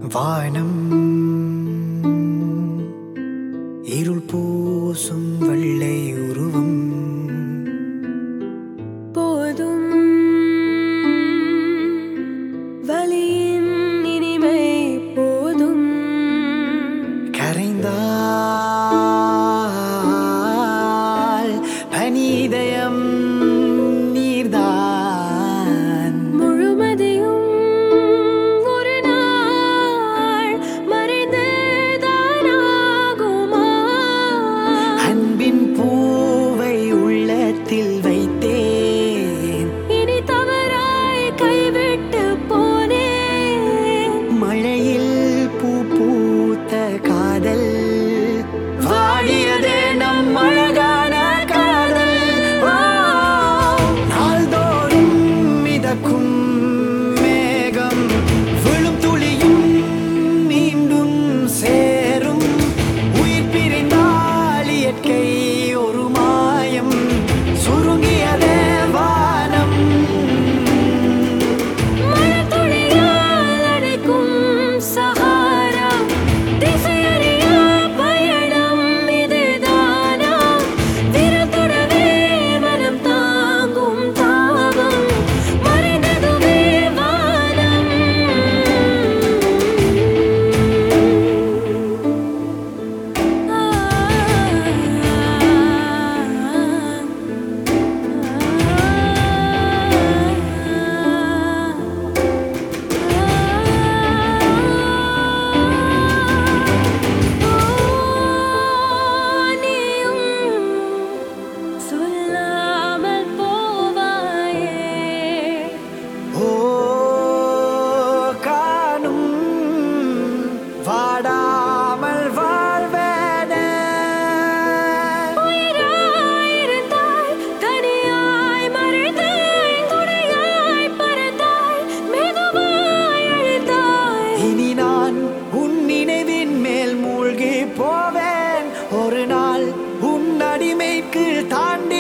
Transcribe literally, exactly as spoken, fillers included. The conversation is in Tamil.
வானம் இருள் பூசும் வெள்ளை உருவம் போதும் வலியின் இனிமை போதும் கரைந்தால் பனிதயம் நீர்தான் முழுமதியும் ஒரு நாள் மறைந்துதானாகுமா அன்பின் பூவை உள்ளத்தில் வைத்தேன் இனி தவறாய் கைவிட்டு போனேன் மழையில் பூ பூத்த காதல் வாடியதே நம் அழகான காதல் ஓ, நாள்தோறும் மிதக்கும் மேகம் விழும் துளியும் மீண்டும் சேரும் உயிர் பிரிந்தால் இயற்கை ஒரு மாயம் சுருங்கியதே வானம் மழைத்துளியால் அடைக்கும் சஹாரா திசையறியா பயணம் இதுதானா விரல் தொடவே மனம் தாங்கும் தாகம் மறைந்ததுவே வானம் சொல்லாமல் போவாயே ஓ காணும் வாடாமல் வாழ்வேனே உயிராயிருந்தாய் தனியாய் மறைந்தாய் துணையாய் பறந்தாய் மெதுவாய் அழுதாய் இனி நான் உன் நினைவின் மேல் மூழ்கி போவேன் ஒரு நாள் உன் அடிமைக்கு தாண்டி